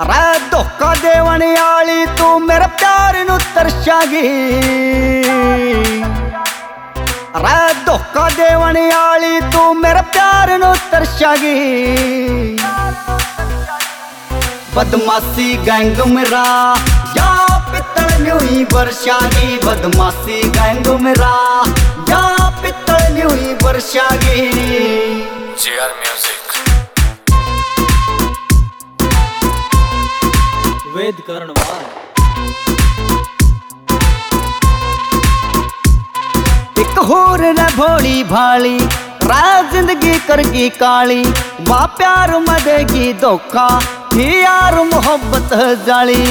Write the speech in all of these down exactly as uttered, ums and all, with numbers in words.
रे धोखा देवन आली तू मेरे प्यार नू तरसागी। रे धोखा देवन आली तू मेरे प्यार नू तरसागी। बदमाशी गैंग मेरा या पित्तल न्यू ही बरसागी। बदमाशी गैंग मेरा या पित्तल न्यू ही बरसागी। JR music Ved Karnwal. एक होर न भोली भाली रा जिंदगी करगी काली। वाह प्यार मदेगी धोखा ही यार मोहब्बत जाली।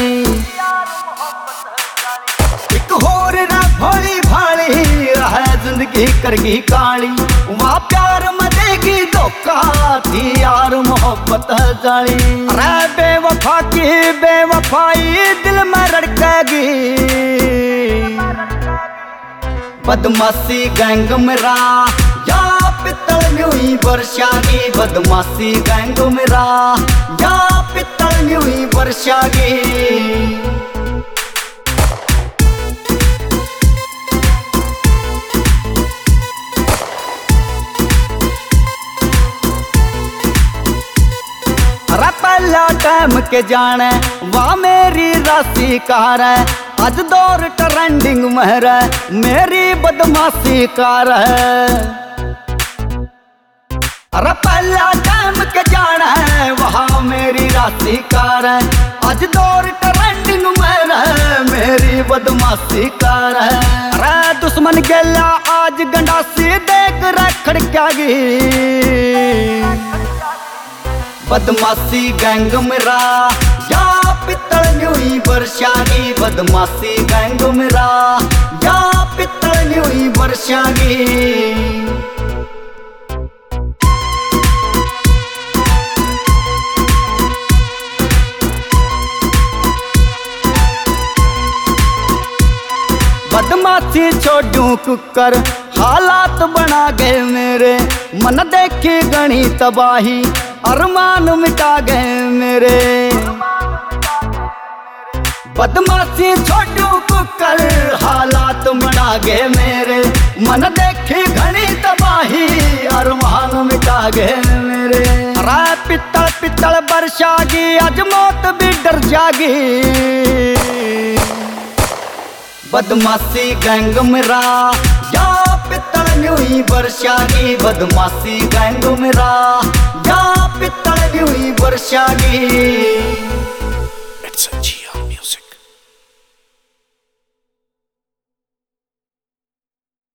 एक होर न भोली भाली रा जिंदगी करगी काली। वाह प्यार मदेगी धोखा थी यार मोहब्बत जाली। रे बेवफा की बेवफाई दिल में रड़केगी। बदमाशी गैंग मेरा या पित्तल न्यू ही बरसागी। बदमाशी गैंग मेरा या पित्तल न्यू ही बरसागी। पहला टाइम के जाने वाह मेरी राशि कार है। आज दौर ट्रेंडिंग महर मेरी बदमाशी कार है। अरे पहला टाइम के जाना है वहाँ मेरी राशि कार है। आज दौर ट्रेंडिंग महर मेरी बदमाशी कार है। अरे दुश्मन गेला आज गंडासी देख रखड़ क्या गी। बदमाशी गैंग मेरा या पित्तल न्यू ही बरसागी। बदमाशी गैंग मेरा या पित्तल न्यू ही बरसागी। बदमाशी छोड़ू कुकर हालात बना गए मेरे। मन देखी गणी तबाही अरमान मिटा गए मेरे। बदमाशी छोड़ू कुकर हालात बना गए मेरे। मन देखी घनी तबाही अरमान मिटा गए मेरे। रे पित्तल पित्तल बरसागी आज मौत भी डर जागी। बदमाशी गैंग मेरा या पित्तल न्यू ही बरसागी। बदमाशी गैंग मेरा या पित्तल न्यू ही बरसागी।